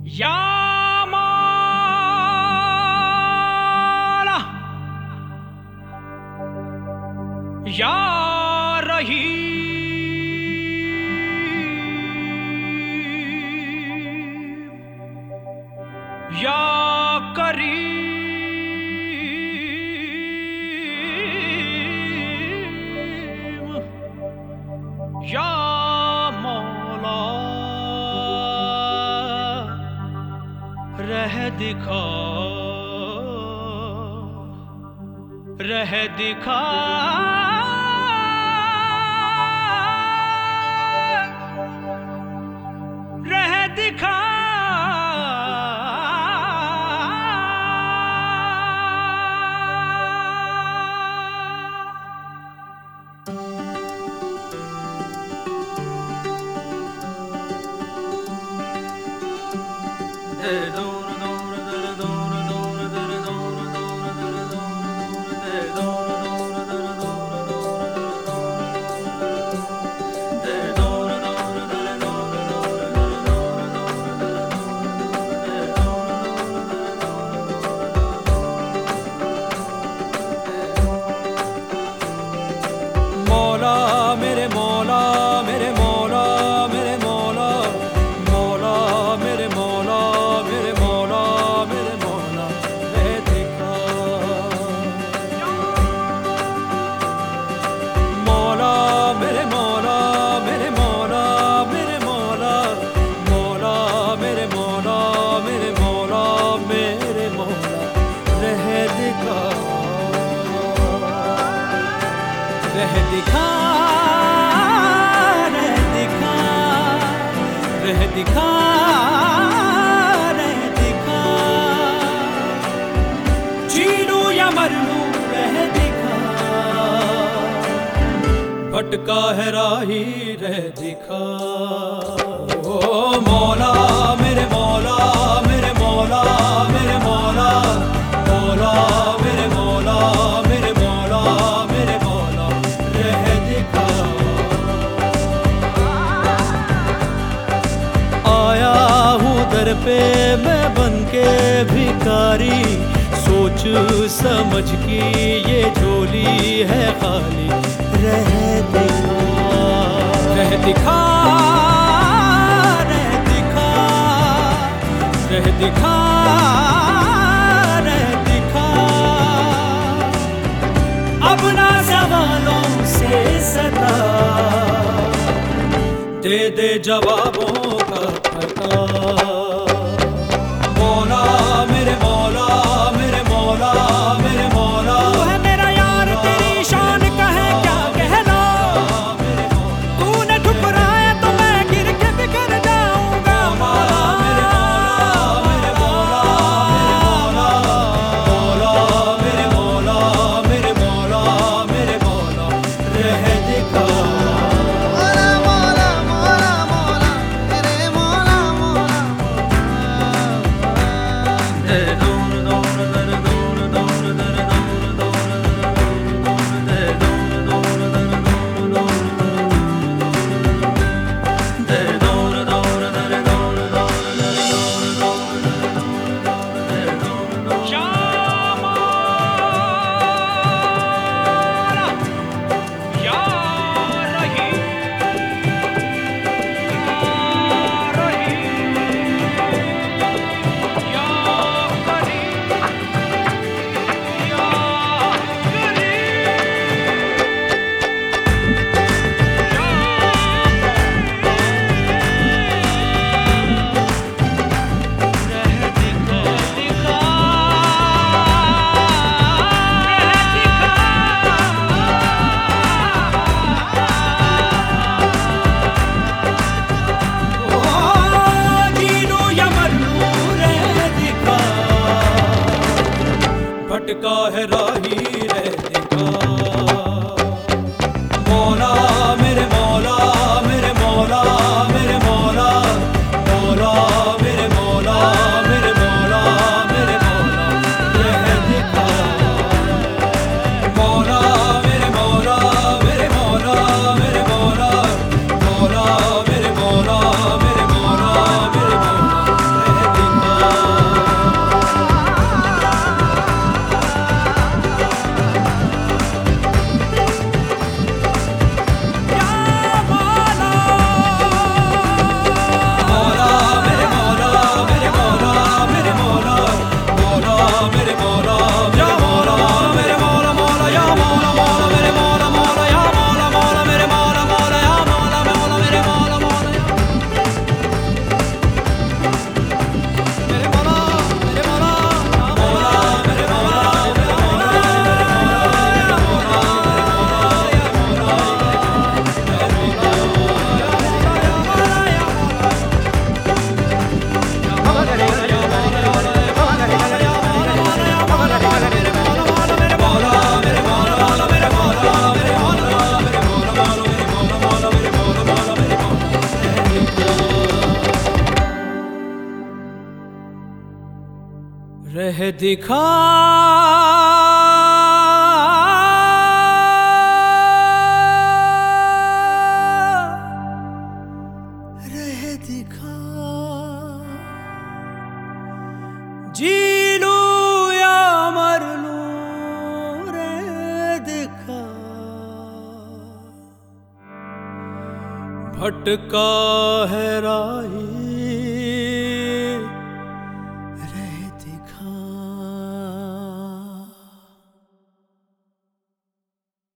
या मौला या रहीम या करीम या मौला रह दिखा रह दिखा रह दिखा मौला मेरे मौला मेरे मौला मेरे मौला मौला मेरे मौला मेरे मौला मेरे मौला रह दिखा मौला मेरे मौला मेरे मौला मेरे मौला मौला मेरे मौला मेरे मौला मेरे मौला रह दिखा रह दिखा रह दिखा रह दिखा रह दिखा जी लूं या मर लूं रह दिखा भटका है राही रह दिखा ओ मौला मेरे मौला मेरे मौला मेरे मौला मौला मेरे मौला मेरे मौला मेरे मौला रह दिखा आया हूँ दर पे मैं बनके भिखारी सोच समझ की ये झोली है खाली रह दिखा रह दिखा रह दिखा रह दिखा रह दिखा अपना सवालों से सता दे दे जवाबों का पता मौला मेरे मौला मेरे मौला मेरे मौला तू है मेरा यार तेरी शान का है क्या कहना तूने ठुकराया तो मैं गिर के बिखर जाऊंगा मौला मेरे मौला मेरे मौला मेरे मौला मेरे मौला रह दिखा रह दिखा रह दिखा जी लूं या मर लूं रे दिखा भटका है राही